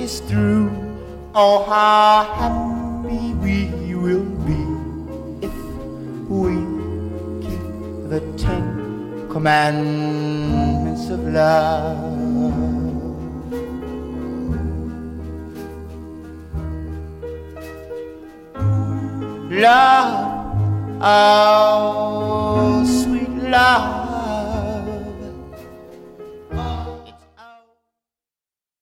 is through, oh how happy we will be if we keep the 10 commandments of love. Love, oh sweet love,